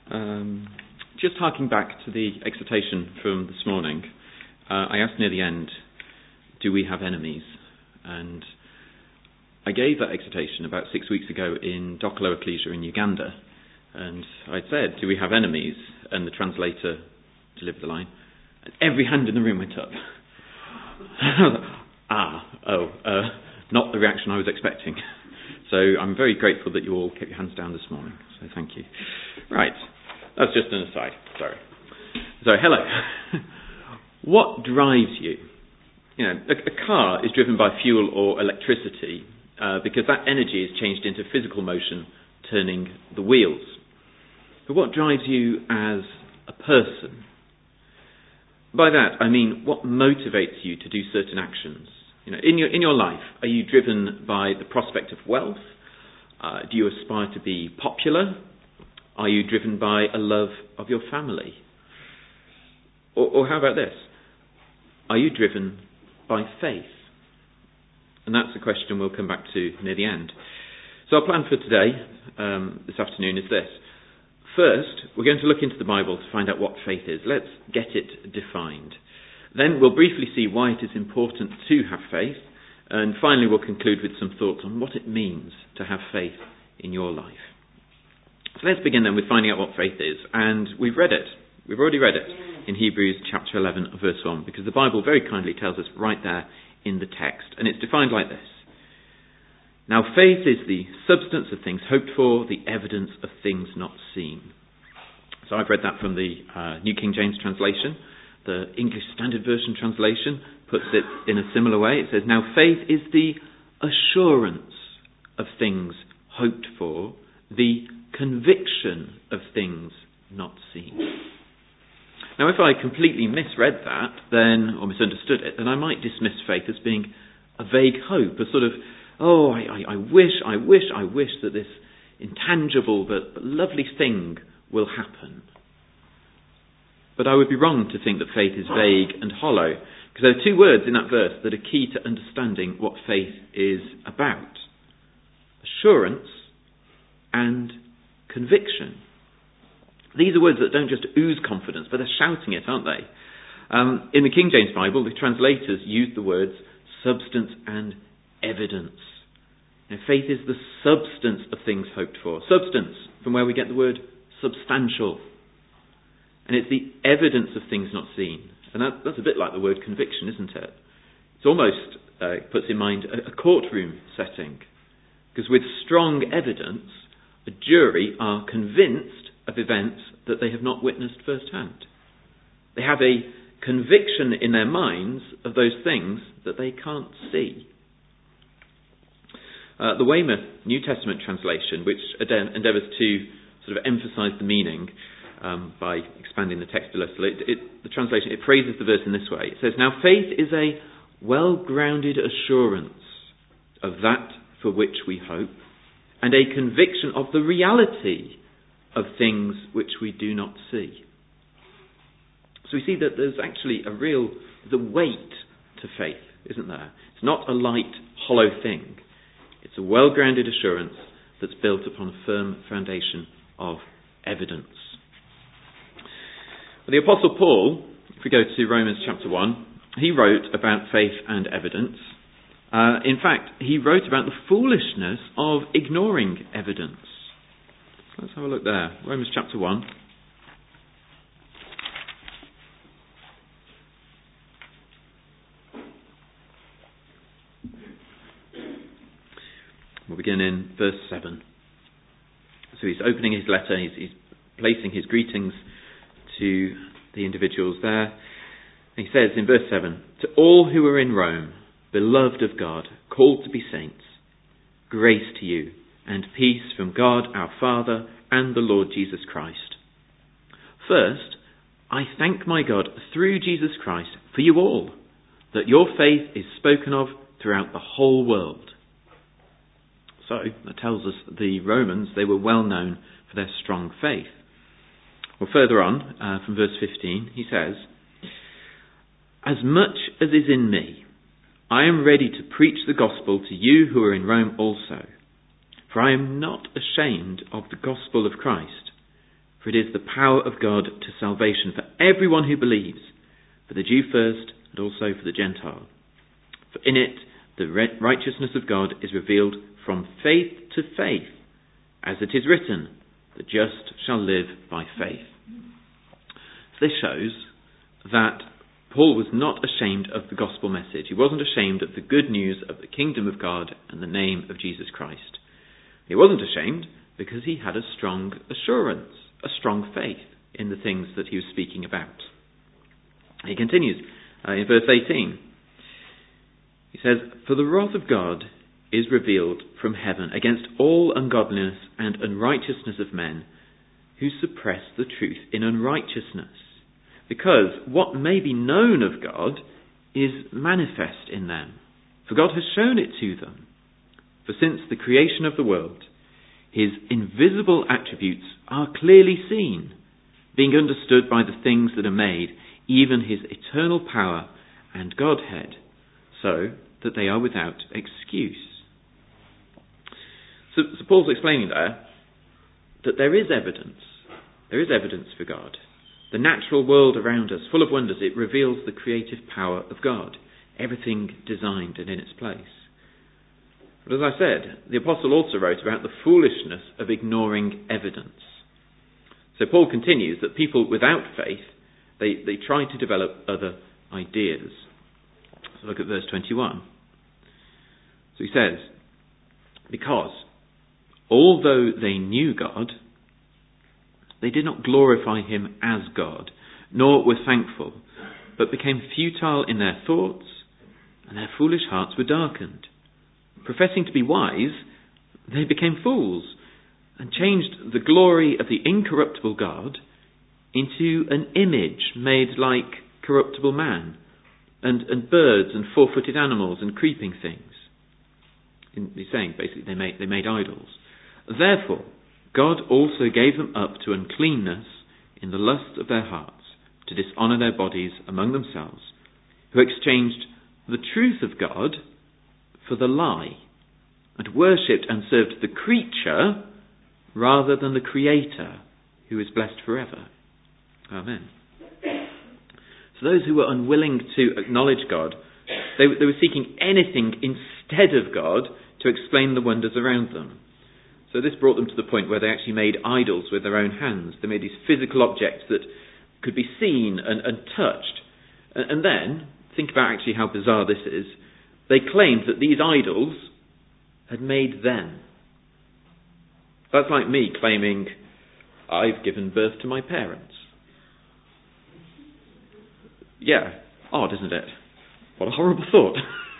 Just harking back to the exhortation from this morning, I asked near the end, do we have enemies? And I gave that exhortation about 6 weeks ago in Dokolo Ecclesia in Uganda. And I said, do we have enemies? And the translator delivered the line. And every hand in the room went up. Not the reaction I was expecting. So I'm very grateful that you all kept your hands down this morning. So thank you. Right. That's just an aside. Sorry. So, hello. What drives you? You know, a car is driven by fuel or electricity because that energy is changed into physical motion, turning the wheels. But what drives you as a person? By that, I mean, what motivates you to do certain actions? You know, in your life, are you driven by the prospect of wealth? Do you aspire to be popular? Are you driven by a love of your family? Or how about this? Are you driven by faith? And that's a question we'll come back to near the end. So our plan for today, this afternoon, is this. First, we're going to look into the Bible to find out what faith is. Let's get it defined. Then we'll briefly see why it is important to have faith. And finally, we'll conclude with some thoughts on what it means to have faith in your life. So let's begin then with finding out what faith is. And we've read it. We've already read it in Hebrews chapter 11, verse 1, because the Bible very kindly tells us right there in the text. And it's defined like this. Now faith is the substance of things hoped for, the evidence of things not seen. So I've read that from the New King James translation. The English Standard Version translation puts it in a similar way. It says, now faith is the assurance of things hoped for, the conviction of things not seen. Now, if I completely misread that, or misunderstood it, then I might dismiss faith as being a vague hope, a sort of, I wish that this intangible but lovely thing will happen. But I would be wrong to think that faith is vague and hollow, because there are two words in that verse that are key to understanding what faith is about. Assurance and conviction. These are words that don't just ooze confidence, but they're shouting it, aren't they? In the King James Bible, the translators use the words substance and evidence. Now, faith is the substance of things hoped for. Substance, from where we get the word substantial. And it's the evidence of things not seen. And that's a bit like the word conviction, isn't it? It's almost puts in mind a courtroom setting. Because with strong evidence, a jury are convinced of events that they have not witnessed firsthand. They have a conviction in their minds of those things that they can't see. The Weymouth New Testament translation, which endeavours to sort of emphasise the meaning by expanding the text a little, the translation, it phrases the verse in this way. It says, now faith is a well-grounded assurance of that for which we hope, and a conviction of the reality of things which we do not see. So we see that there's actually the weight to faith, isn't there? It's not a light, hollow thing. It's a well-grounded assurance that's built upon a firm foundation of evidence. Well, the Apostle Paul, if we go to Romans chapter 1, he wrote about faith and evidence. In fact, he wrote about the foolishness of ignoring evidence. So let's have a look there. Romans chapter 1. We'll begin in verse 7. So he's opening his letter, he's placing his greetings to the individuals there. And he says in verse 7, to all who are in Rome, beloved of God, called to be saints, grace to you and peace from God our Father and the Lord Jesus Christ. First, I thank my God through Jesus Christ for you all, that your faith is spoken of throughout the whole world. So, that tells us the Romans, they were well known for their strong faith. Well, further on, from verse 15, he says, as much as is in me, I am ready to preach the gospel to you who are in Rome also. For I am not ashamed of the gospel of Christ, For it is the power of God to salvation for everyone who believes, for the Jew first and also for the Gentile. For in it the righteousness of God is revealed from faith to faith, as it is written, the just shall live by faith. So this shows that Paul was not ashamed of the gospel message. He wasn't ashamed of the good news of the kingdom of God and the name of Jesus Christ. He wasn't ashamed because he had a strong assurance, a strong faith in the things that he was speaking about. He continues in verse 18. He says, for the wrath of God is revealed from heaven against all ungodliness and unrighteousness of men who suppress the truth in unrighteousness, because what may be known of God is manifest in them, for God has shown it to them. For since the creation of the world, his invisible attributes are clearly seen, being understood by the things that are made, even his eternal power and Godhead, so that they are without excuse. So Paul's explaining there that there is evidence. There is evidence for God. The natural world around us, full of wonders, it reveals the creative power of God. Everything designed and in its place. But as I said, the apostle also wrote about the foolishness of ignoring evidence. So Paul continues that people without faith, they try to develop other ideas. So look at verse 21. So he says, because although they knew God, they did not glorify him as God, nor were thankful, but became futile in their thoughts, and their foolish hearts were darkened. Professing to be wise, they became fools, and changed the glory of the incorruptible God into an image made like corruptible man, and birds and four-footed animals and creeping things. He's saying basically they made idols. Therefore, God also gave them up to uncleanness in the lust of their hearts, to dishonour their bodies among themselves, who exchanged the truth of God for the lie, and worshipped and served the creature rather than the Creator, who is blessed forever. Amen. So those who were unwilling to acknowledge God, they were seeking anything instead of God to explain the wonders around them. So this brought them to the point where they actually made idols with their own hands. They made these physical objects that could be seen and touched. And then, think about actually how bizarre this is, they claimed that these idols had made them. That's like me claiming, I've given birth to my parents. Yeah, odd, isn't it? What a horrible thought.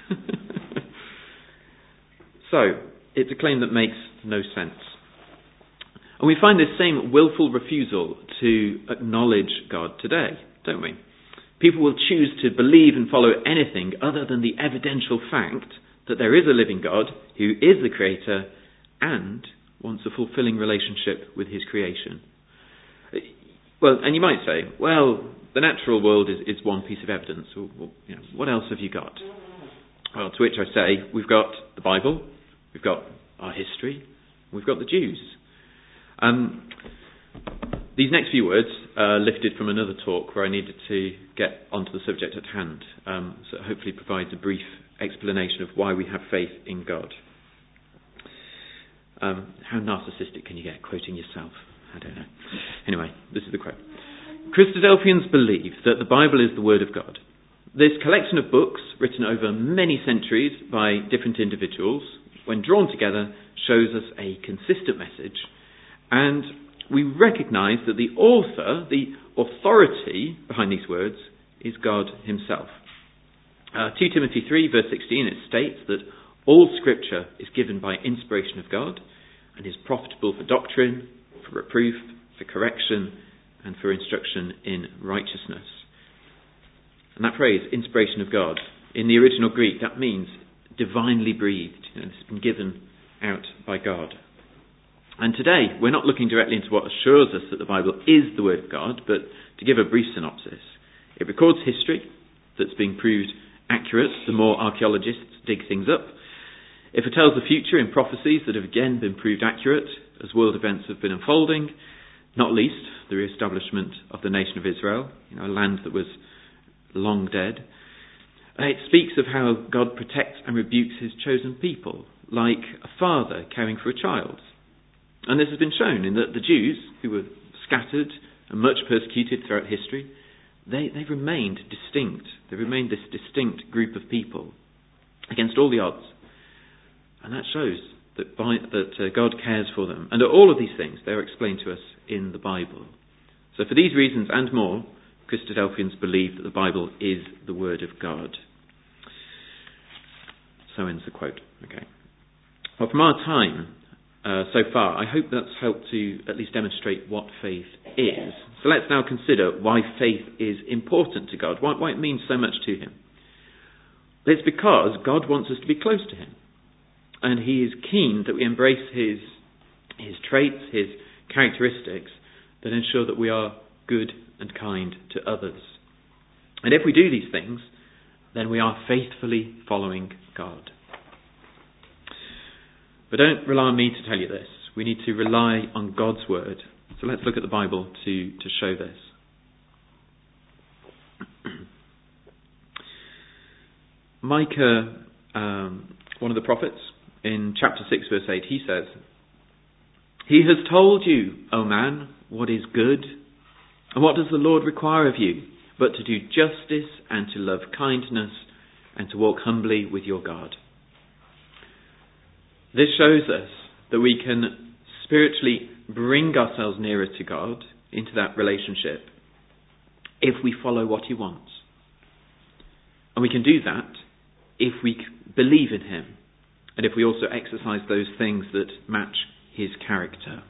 So, it's a claim that makes no sense. And we find this same willful refusal to acknowledge God today, don't we? People will choose to believe and follow anything other than the evidential fact that there is a living God who is the Creator and wants a fulfilling relationship with his creation. Well, and you might say, well, the natural world is one piece of evidence. Well, what else have you got? Well, to which I say, we've got the Bible, we've got our history, we've got the Jews. These next few words are lifted from another talk where I needed to get onto the subject at hand. So it hopefully provides a brief explanation of why we have faith in God. How narcissistic can you get, quoting yourself? I don't know. Anyway, this is the quote. Christadelphians believe that the Bible is the Word of God. This collection of books, written over many centuries by different individuals, when drawn together, shows us a consistent message, and we recognise that the author, the authority behind these words, is God himself. 2 Timothy 3 verse 16, it states that all scripture is given by inspiration of God and is profitable for doctrine, for reproof, for correction, and for instruction in righteousness. And that phrase, inspiration of God, in the original Greek, that means divinely breathed. It's been given out by God. And today, we're not looking directly into what assures us that the Bible is the Word of God, but to give a brief synopsis. It records history that's being proved accurate the more archaeologists dig things up. It foretells the future in prophecies that have again been proved accurate as world events have been unfolding, not least the re-establishment of the nation of Israel, a land that was long dead. It speaks of how God protects and rebukes his chosen people, like a father caring for a child. And this has been shown in that the Jews, who were scattered and much persecuted throughout history, they've remained distinct. They remained this distinct group of people against all the odds. And that shows that God cares for them. And all of these things, they're explained to us in the Bible. So for these reasons and more, Christadelphians believe that the Bible is the Word of God. So ends the quote. Okay. Well, from our time so far, I hope that's helped to at least demonstrate what faith is. So let's now consider why faith is important to God, why it means so much to him. It's because God wants us to be close to him. And he is keen that we embrace his traits, his characteristics that ensure that we are good and kind to others. And if we do these things, then we are faithfully following God. But don't rely on me to tell you this. We need to rely on God's word. So let's look at the Bible to show this. Micah, one of the prophets, in chapter 6 verse 8, he says, "He has told you, O man, what is good, and what does the Lord require of you, but to do justice and to love kindness and to walk humbly with your God." This shows us that we can spiritually bring ourselves nearer to God, into that relationship, if we follow what he wants. And we can do that if we believe in him, and if we also exercise those things that match his character.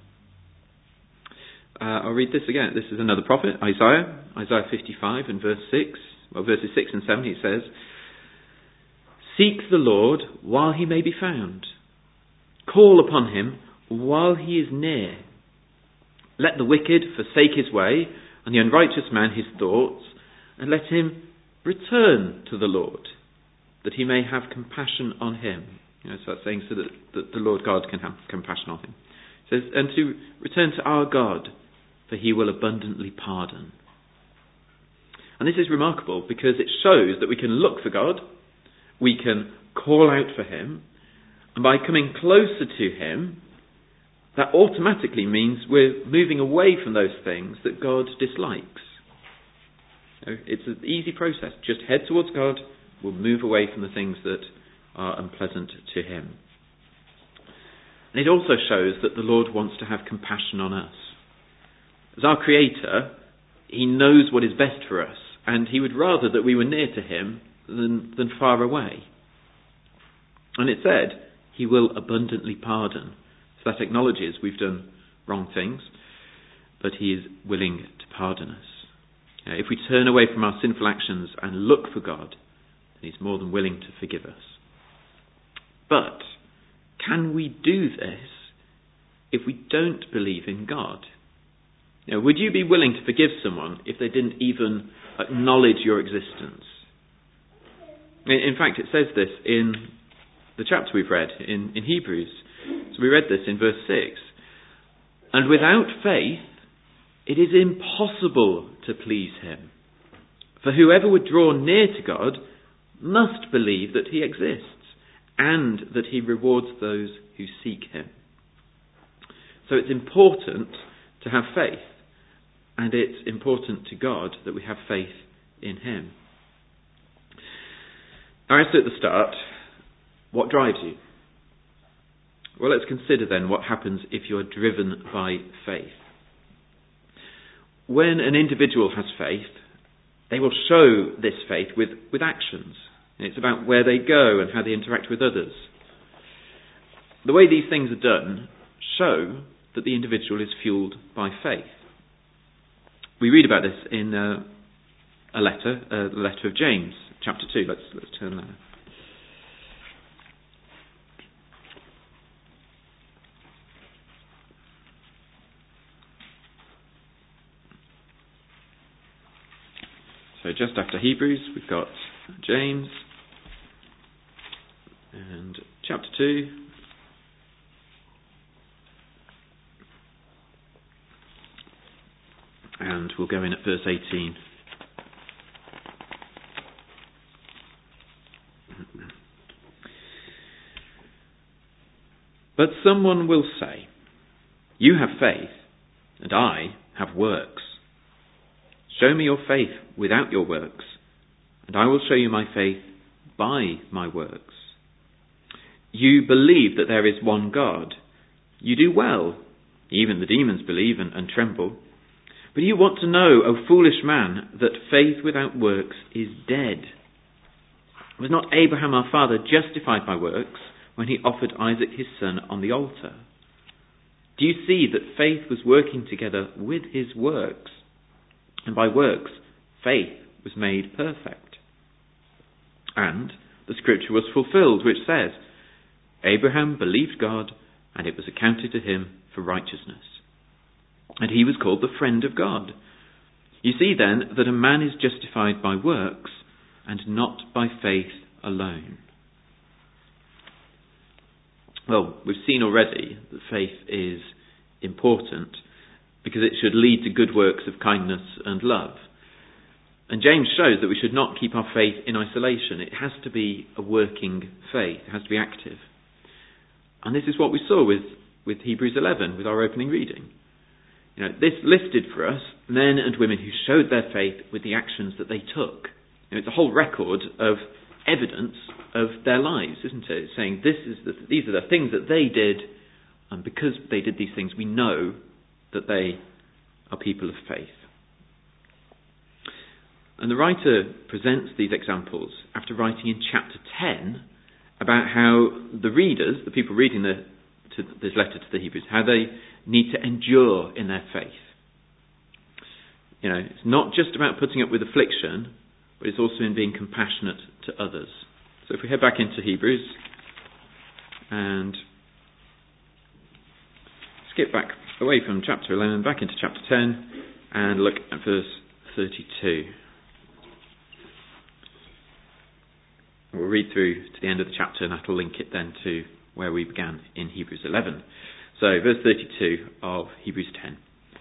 I'll read this again. This is another prophet, Isaiah 55 and verses 6 and 7, he says, "Seek the Lord while he may be found. Call upon him while he is near. Let the wicked forsake his way, and the unrighteous man his thoughts, and let him return to the Lord, that he may have compassion on him." So that's saying so that the Lord God can have compassion on him. It says, "And to return to our God, for he will abundantly pardon." And this is remarkable because it shows that we can look for God, we can call out for him, and by coming closer to him, that automatically means we're moving away from those things that God dislikes. It's an easy process. Just head towards God, we'll move away from the things that are unpleasant to him. And it also shows that the Lord wants to have compassion on us. As our Creator, he knows what is best for us, and he would rather that we were near to him than far away. And it said, he will abundantly pardon. So that acknowledges we've done wrong things, but he is willing to pardon us. If we turn away from our sinful actions and look for God, then he's more than willing to forgive us. But can we do this if we don't believe in God? Would you be willing to forgive someone if they didn't even acknowledge your existence? In fact, it says this in the chapter we've read in Hebrews. So we read this in verse 6. "And without faith, it is impossible to please him. For whoever would draw near to God must believe that he exists, and that he rewards those who seek him." So it's important to have faith, and it's important to God that we have faith in him. Now, I said at the start, what drives you? Well, let's consider then what happens if you're driven by faith. When an individual has faith, they will show this faith with actions. It's about where they go and how they interact with others. The way these things are done show that the individual is fueled by faith. We read about this in the letter of James, chapter 2. Let's turn there. So just after Hebrews, we've got James and chapter 2. And we'll go in at verse 18. But someone will say, "You have faith, and I have works. Show me your faith without your works, and I will show you my faith by my works. You believe that there is one God. You do well. Even the demons believe and tremble. But you want to know, O foolish man, that faith without works is dead. Was not Abraham our father justified by works when he offered Isaac his son on the altar? Do you see that faith was working together with his works? And by works, faith was made perfect. And the scripture was fulfilled, which says, Abraham believed God, and it was accounted to him for righteousness. And he was called the friend of God. You see then that a man is justified by works, and not by faith alone." Well, we've seen already that faith is important because it should lead to good works of kindness and love. And James shows that we should not keep our faith in isolation. It has to be a working faith. It has to be active. And this is what we saw with Hebrews 11, with our opening reading. This listed for us men and women who showed their faith with the actions that they took. It's a whole record of evidence of their lives, isn't it? It's saying these are the things that they did, and because they did these things, we know that they are people of faith. And the writer presents these examples after writing in chapter 10 about how the readers, the people reading this letter to the Hebrews, how they need to endure in their faith. It's not just about putting up with affliction, but it's also in being compassionate to others. So if we head back into Hebrews and skip back away from chapter 11, back into chapter 10, and look at verse 32. We'll read through to the end of the chapter, and that will link it then to where we began in Hebrews 11. So, verse 32 of Hebrews 10.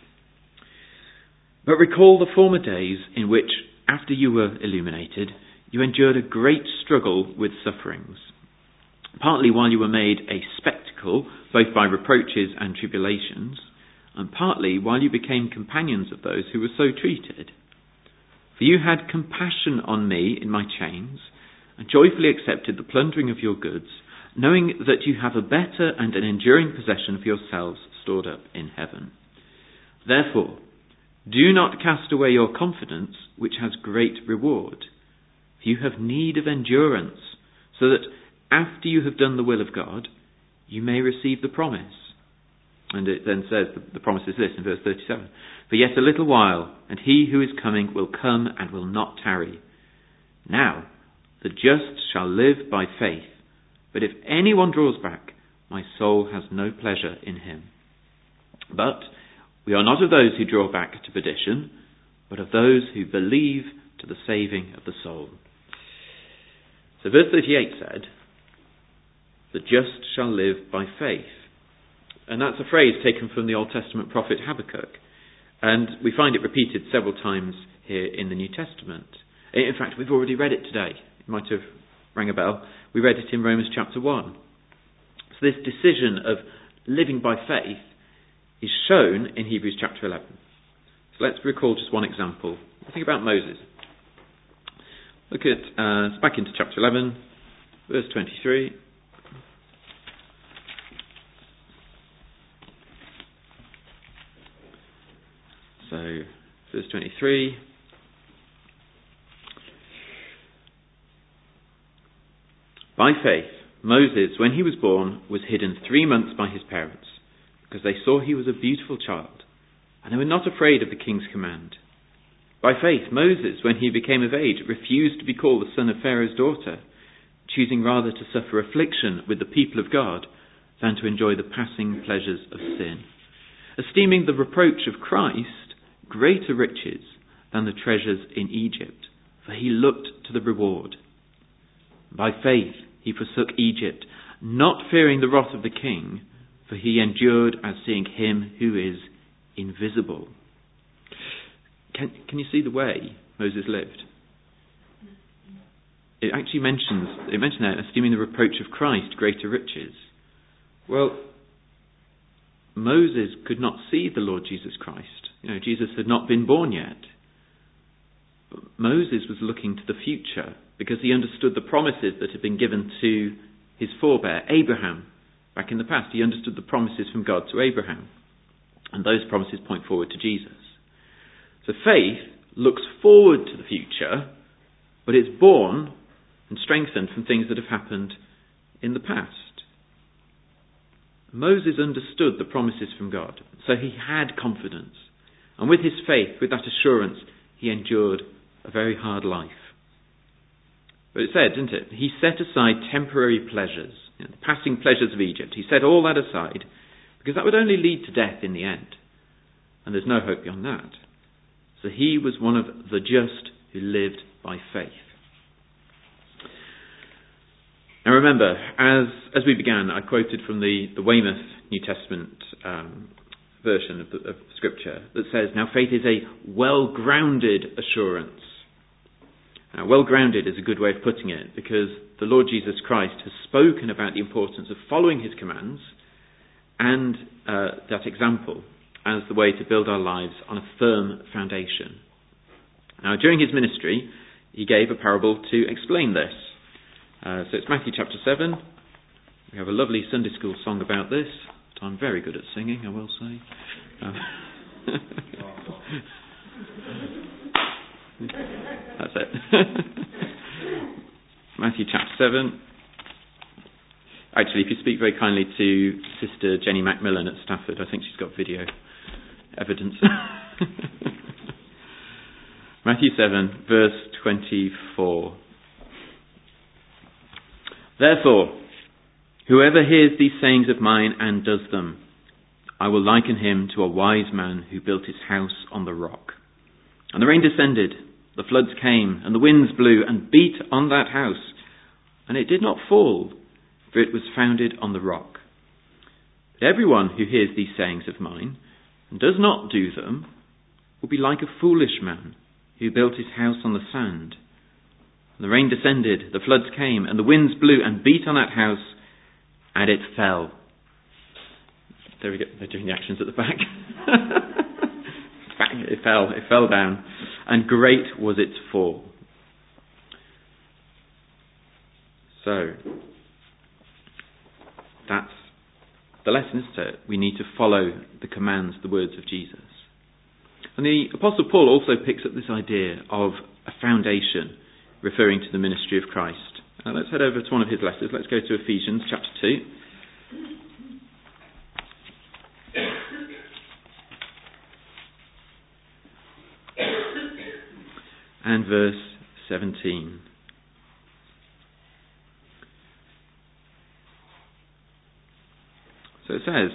"But recall the former days in which, after you were illuminated, you endured a great struggle with sufferings, partly while you were made a spectacle, both by reproaches and tribulations, and partly while you became companions of those who were so treated. For you had compassion on me in my chains, and joyfully accepted the plundering of your goods, knowing that you have a better and an enduring possession for yourselves stored up in heaven. Therefore, do not cast away your confidence, which has great reward. For you have need of endurance, so that after you have done the will of God, you may receive the promise." And it then says, the promise is this in verse 37. "For yet a little while, and he who is coming will come and will not tarry. Now, the just shall live by faith. But if anyone draws back, my soul has no pleasure in him. But we are not of those who draw back to perdition, but of those who believe to the saving of the soul." So verse 38 said, "The just shall live by faith." And that's a phrase taken from the Old Testament prophet Habakkuk. And we find it repeated several times here in the New Testament. In fact, we've already read it today. It might have rang a bell. We read it in Romans chapter 1. So this decision of living by faith is shown in Hebrews chapter 11. So let's recall just one example. Think about Moses. Look at, back into chapter 11, verse 23. So, verse 23. "By faith, Moses, when he was born, was hidden 3 months by his parents, because they saw he was a beautiful child, and they were not afraid of the king's command. By faith, Moses, when he became of age, refused to be called the son of Pharaoh's daughter, choosing rather to suffer affliction with the people of God than to enjoy the passing pleasures of sin, esteeming the reproach of Christ greater riches than the treasures in Egypt, for he looked to the reward. By faith he forsook Egypt, not fearing the wrath of the king, for he endured as seeing him who is invisible." can you see the way Moses lived? It actually mentioned there, esteeming the reproach of Christ greater riches. Well, Moses could not see the Lord Jesus Christ. Jesus had not been born yet. But Moses was looking to the future because he understood the promises that had been given to his forebear, Abraham, back in the past. He understood the promises from God to Abraham. And those promises point forward to Jesus. So faith looks forward to the future, but it's born and strengthened from things that have happened in the past. Moses understood the promises from God, so he had confidence. And with his faith, with that assurance, he endured a very hard life. But it said, didn't it? He set aside temporary pleasures, the passing pleasures of Egypt. He set all that aside because that would only lead to death in the end. And there's no hope beyond that. So he was one of the just who lived by faith. Now remember, as we began, I quoted from the Weymouth New Testament version of Scripture that says, now faith is a well-grounded assurance. Now, well-grounded is a good way of putting it because the Lord Jesus Christ has spoken about the importance of following his commands and that example as the way to build our lives on a firm foundation. Now, during his ministry, he gave a parable to explain this. So it's Matthew chapter 7. We have a lovely Sunday school song about this. But I'm very good at singing, I will say. That's it. Matthew chapter 7. Actually, if you speak very kindly to Sister Jenny Macmillan at Stafford, I think she's got video evidence. Matthew 7, verse 24. Therefore, whoever hears these sayings of mine and does them, I will liken him to a wise man who built his house on the rock. And the rain descended, the floods came, and the winds blew and beat on that house, and it did not fall, for it was founded on the rock. But everyone who hears these sayings of mine and does not do them will be like a foolish man who built his house on the sand. And the rain descended, the floods came, and the winds blew and beat on that house, and it fell. There we go. They're doing the actions at the back. It fell down, and great was its fall. So, that's the lesson, isn't it? We need to follow the commands, the words of Jesus. And the Apostle Paul also picks up this idea of a foundation, referring to the ministry of Christ. Let's head over to one of his letters. Let's go to Ephesians chapter 2. And verse 17. So it says,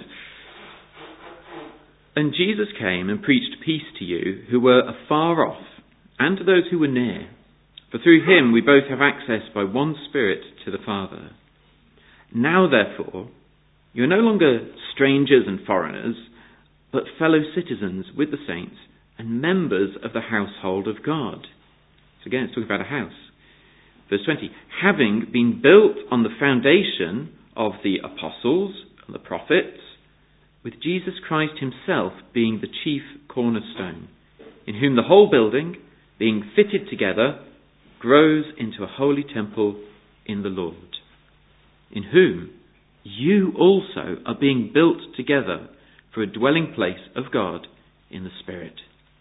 and Jesus came and preached peace to you who were afar off, and to those who were near. For through him we both have access by one Spirit to the Father. Now therefore, you are no longer strangers and foreigners, but fellow citizens with the saints and members of the household of God. So again, it's talking about a house. Verse 20, having been built on the foundation of the apostles and the prophets, with Jesus Christ himself being the chief cornerstone, in whom the whole building, being fitted together, grows into a holy temple in the Lord, in whom you also are being built together for a dwelling place of God in the Spirit.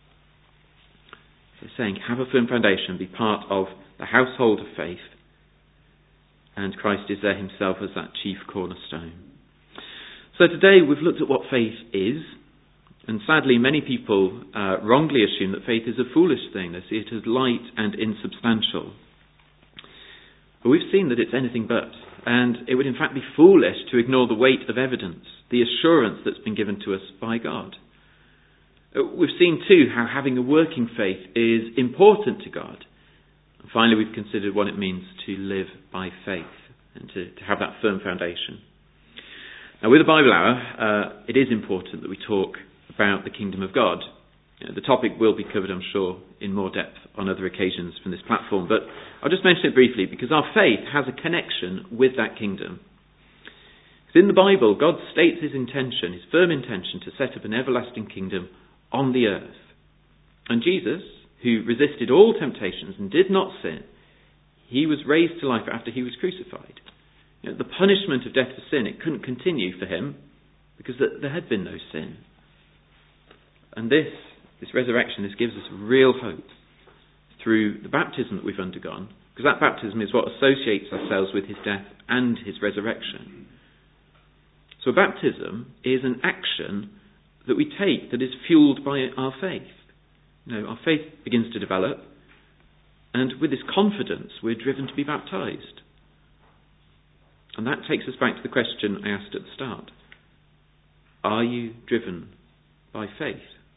So saying, have a firm foundation, be part of the household of faith, and Christ is there himself as that chief cornerstone. So today we've looked at what faith is, and sadly many people wrongly assume that faith is a foolish thing. They see it as light and insubstantial. But we've seen that it's anything but, and it would in fact be foolish to ignore the weight of evidence, the assurance that's been given to us by God. We've seen too how having a working faith is important to God. And finally we've considered what it means to live by faith and to have that firm foundation. Now with the Bible Hour, it is important that we talk about the kingdom of God. The topic will be covered, I'm sure, in more depth on other occasions from this platform, but I'll just mention it briefly because our faith has a connection with that kingdom. In the Bible, God states his intention, his firm intention, to set up an everlasting kingdom on the earth. And Jesus, who resisted all temptations and did not sin, he was raised to life after he was crucified. The punishment of death for sin, it couldn't continue for him because there had been no sin. And this resurrection, this gives us real hope through the baptism that we've undergone, because that baptism is what associates ourselves with his death and his resurrection. So baptism is an action that we take that is fueled by our faith. Our faith begins to develop, and with this confidence we're driven to be baptised. And that takes us back to the question I asked at the start. Are you driven by faith?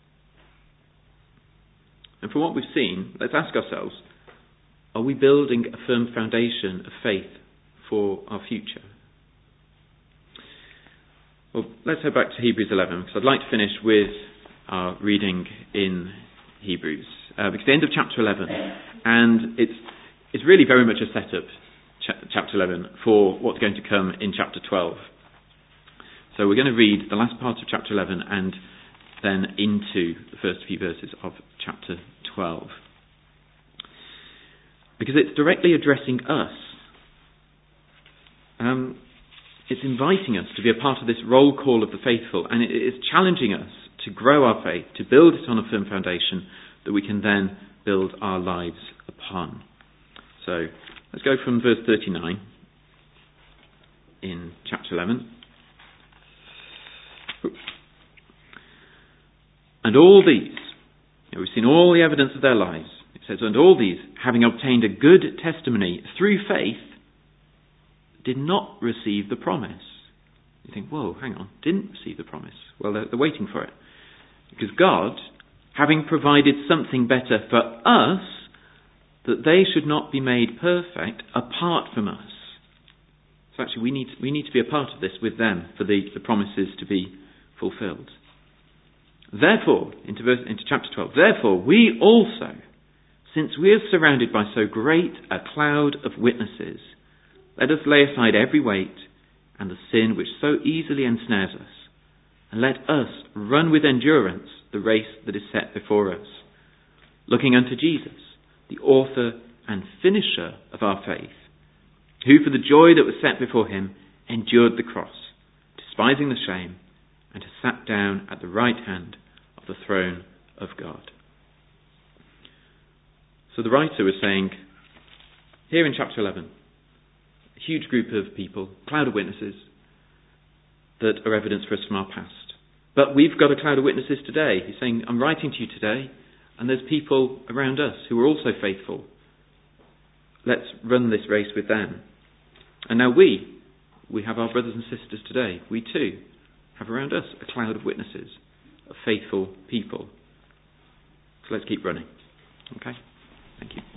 And from what we've seen, let's ask ourselves, are we building a firm foundation of faith for our future? Well, let's head back to Hebrews 11, because I'd like to finish with our reading in Hebrews. Because the end of chapter 11, and it's really very much a setup, chapter 11, for what's going to come in chapter 12. So we're going to read the last part of chapter 11 and then into the first few verses of chapter 12. Because it's directly addressing us. It's inviting us to be a part of this roll call of the faithful, and it is challenging us to grow our faith, to build it on a firm foundation that we can then build our lives upon. So let's go from verse 39 in chapter 11. And all these, we've seen all the evidence of their lives. It says, and all these, having obtained a good testimony through faith, did not receive the promise. You think, whoa, hang on, didn't receive the promise. Well, they're waiting for it. Because God, having provided something better for us, that they should not be made perfect apart from us. So actually we need to be a part of this with them for the promises to be fulfilled. Therefore, into chapter 12, therefore we also, since we are surrounded by so great a cloud of witnesses, let us lay aside every weight and the sin which so easily ensnares us, and let us run with endurance the race that is set before us, looking unto Jesus, the author and finisher of our faith, who for the joy that was set before him endured the cross, despising the shame, and has sat down at the right hand of the throne of God. So the writer was saying, here in chapter 11, a huge group of people, cloud of witnesses, that are evidence for us from our past. But we've got a cloud of witnesses today. He's saying, I'm writing to you today, and there's people around us who are also faithful. Let's run this race with them. And now we have our brothers and sisters today. We too have around us a cloud of witnesses, of faithful people. So let's keep running. Okay? Thank you.